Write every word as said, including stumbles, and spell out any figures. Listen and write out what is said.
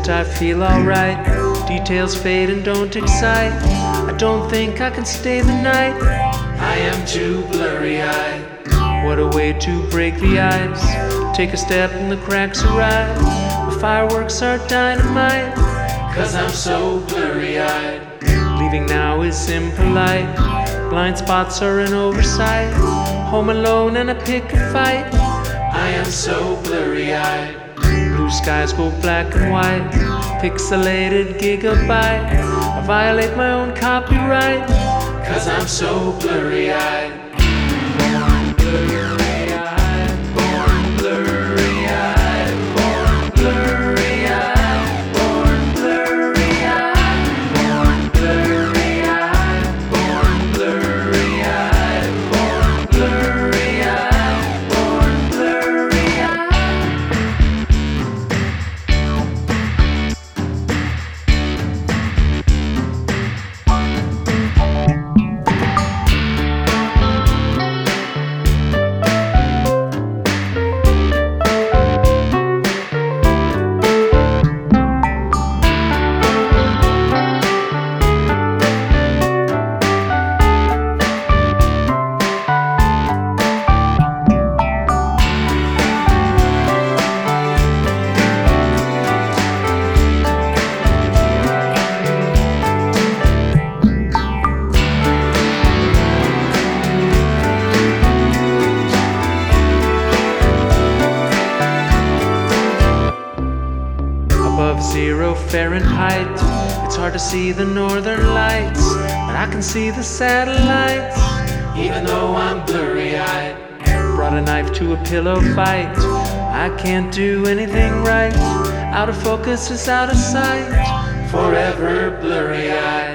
isn't, I feel alright. Details fade and don't excite. I don't think I can stay the night. I am too blurry-eyed. What a way to break the ice. Take a step and the cracks arrive. The fireworks are dynamite. Cause I'm so blurry-eyed. Leaving now is impolite. Blind spots are an oversight. Home alone and I pick a fight. I am so blurry-eyed. Blue skies go black and white. Pixelated gigabyte. I violate my own copyright. Cause I'm so blurry-eyed. Born blurry-eyed. Born blurry-eyed. Born blurry-eyed. Born blurry-eyed. Born blurry-eyed. Born blurry-eyed. Born blurry-eyed. Born blurry-eyed. Above zero Fahrenheit, it's hard to see the northern lights, but I can see the satellites, even though I'm blurry-eyed. Brought a knife to a pillow fight. I can't do anything right. Out of focus is out of sight. Forever blurry-eyed.